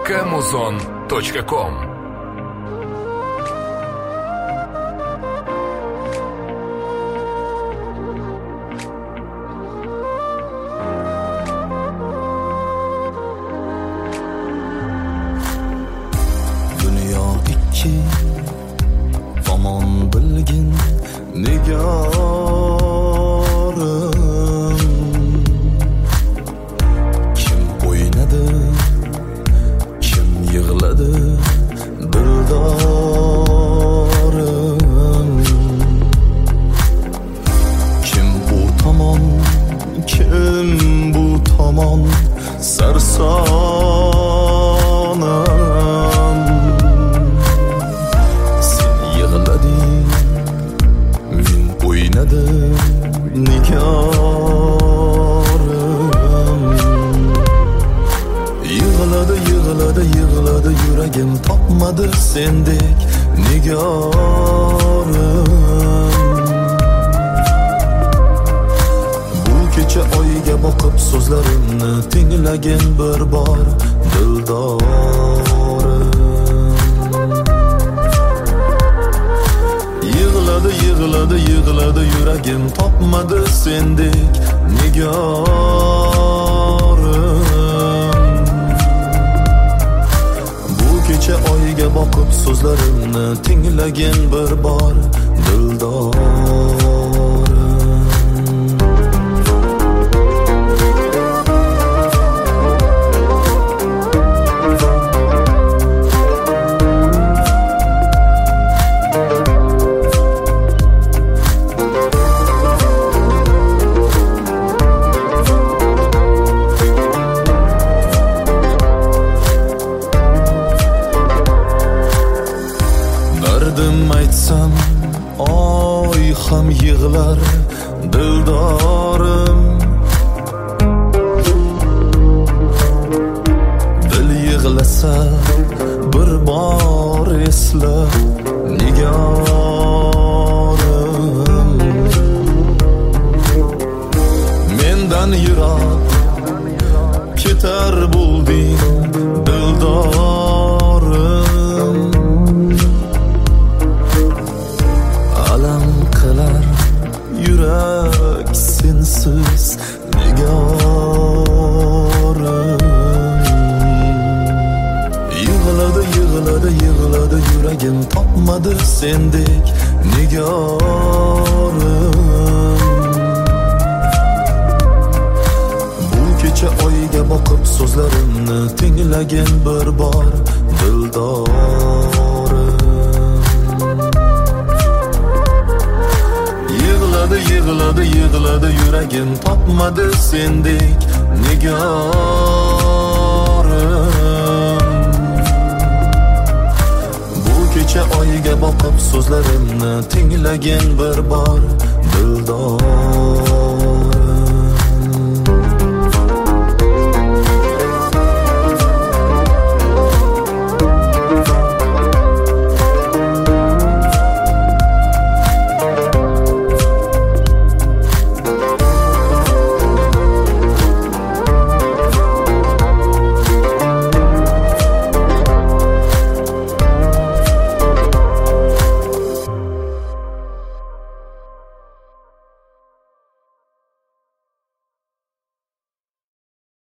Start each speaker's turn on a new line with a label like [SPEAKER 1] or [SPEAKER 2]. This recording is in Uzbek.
[SPEAKER 1] Camuzon.com.
[SPEAKER 2] Dunyo ikki tomon bilgin nigorim, kim o'ynadi kim yig'ladi dildorim, kim bu tomon kim bu tomon sarsonim, sen yig'lading men o'ynadim nigorim, yig'ladi yuragim topmadi sendek nigorim. Bu kecha oyga boqib so'zlarimni tinglagin bir bor dildorim. Yig'ladi yuragim topmadi sendek nigorim. Bu kecha oyga boqib so'zlarimni tinglagin bir bor dildorim. Dardim aytsam oy ham yig'lar dildorim, dil yig'lasa bir bor esla nigorim. Mendan yiroq ketar bo'lding dildorim, alam qilar yurak sensiz nigorim. Yig'ladi yuragim topmadi sendek nigorim. Bu kecha oyga boqib so'zlarimni tinglagin bir bor dildorim. Yig'ladi yuragim topmadi sendek nigorim. Bu kecha oyga boqib so'zlarimni tinglagin bir bor dildorim.